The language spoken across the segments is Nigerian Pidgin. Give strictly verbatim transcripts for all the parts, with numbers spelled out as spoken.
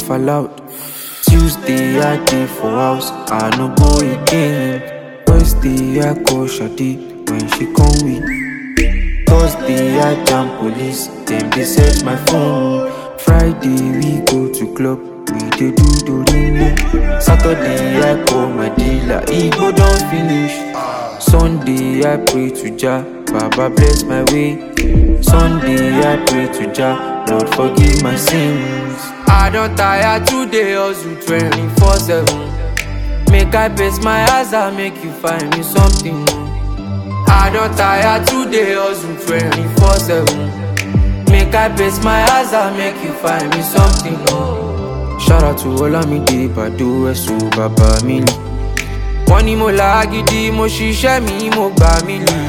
fall out. Tuesday I dey for house, I no go again. Wednesday I call Shadi when she come with. Thursday I jam police, them they search my phone. Friday we go to club, we dey do dorime. Saturday I call my dealer, he go don finish. Sunday I pray to Jah, Baba bless my way. Sunday I pray to Jah, Lord forgive my sins. I don't tire today, hustle twenty-four seven. Make I pace my eyes and make you find me something. I don't tire today, hustle twenty-four seven. Make I pace my eyes and make you find me something. Shout out to Olamide Bado Esu Baba Mili. Wọ́n ní mo lágídí, mo ṣiṣẹ́ mi, mo gbà mí lì.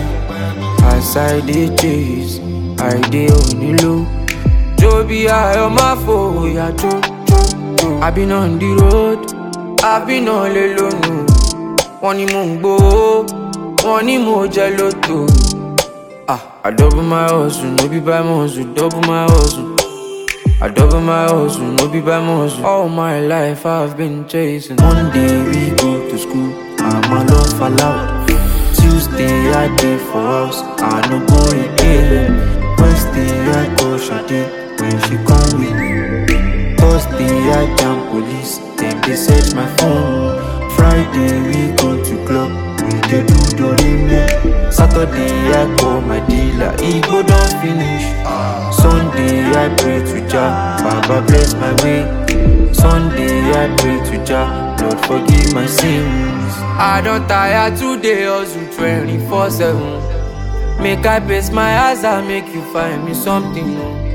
As I dey chase, I dey onílò. Jó bí ayọ̀ máa fòyà jó, jó, jó. I been on the road, I been on lè lónù. Wọ́n ní mo ń gbowó, wọ́n ní mo jẹ lóto. Ah, I double my hustle, no be by my hustle, double my hustle. I double my hustle, no be by my hustle. All my life I've been chasing. Monday we go to school, I'm alone fall out. Tuesday I dey for house, I no go again. Wednesday I call Shadi when she come with. Thursday I jam police, them they search my phone. Friday we go to club, we dey do dorime. Saturday I call my dealer, he go don finish. Sunday I pray to Jah, Baba bless my way. Sunday I pray to Jah, Lord forgive my sins. I don't tire today, hustle twenty-four seven. Make I pace my eyes and make you find me something.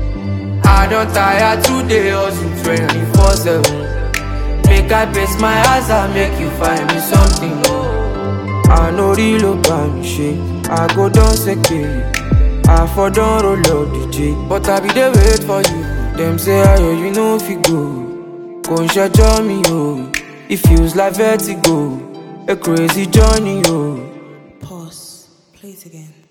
I don't tire today, hustle twenty-four seven. Make I pace my eyes and make you find me something. I know real about me shit, I go down secure. I for don't roll up D J, but I be there wait for you. Them say ayo, you know if you go, go and share me oh. It feels like vertigo, a crazy journey oh. Pause, play it again.